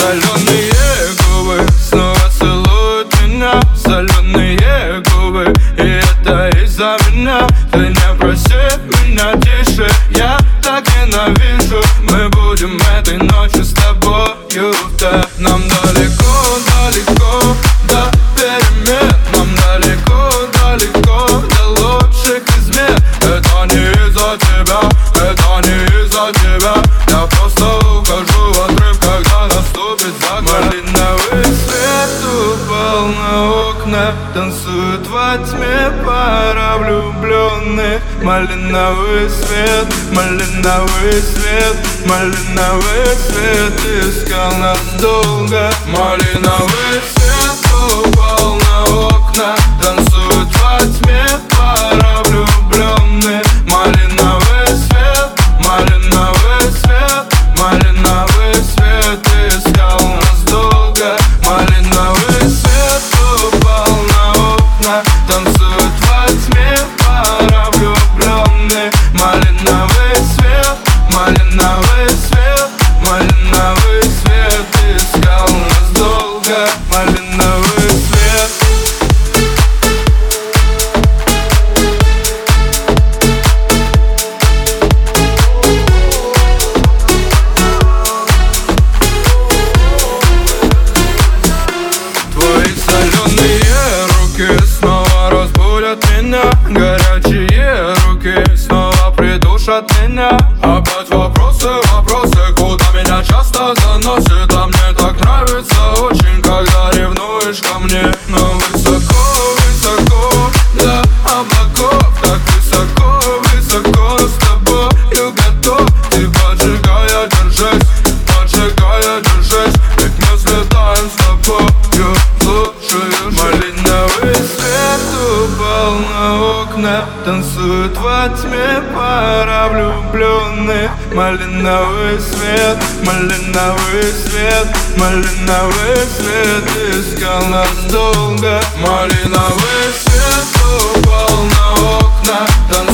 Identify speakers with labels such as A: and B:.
A: соленые губы снова целуют меня, соленые губы, и это из-за меня. Ты не проси меня тише, я так ненавижу. Мы будем этой ночью с тобою, да. Нам далеко, далеко до перемен, нам далеко, далеко до лучших измен. Это не из-за тебя, это не из-за тебя. Я просто ухожу в отрыв, когда наступит закат. Малиновый свет упал на окна, танцуют во тьме пара влюбленных. Малиновый свет, малиновый свет, малиновый свет искал нас долго. Малиновый свет упал на окна, танцуют во тьме пара влюбленных. Малиновый свет, малиновый свет, малиновый свет искал нас долго. Малиновый свет упал на окна, танцуют во тьме пара влюбленных. Малиновый свет, малиновый свет, малиновый свет искал нас долго. Малиновый свет. Твои соленые руки снова разбудят меня, горячие руки снова придушат меня. Опять вопросы, вопросы, куда меня часто заносит. А мне так нравится очень, когда ревнуешь ко мне. Но высоко, высоко до облаков, так высоко, высоко с тобою готов. Ты поджигая, держись, поджигая, держись, ведь мы взлетаем с тобою, слушаешь. Малиновый свет упал на окна, танцуют во тьме пара влюбленных. Малиновый свет, малиновый свет, малиновый свет искал нас долго. Малиновый свет упал на окна, танцуют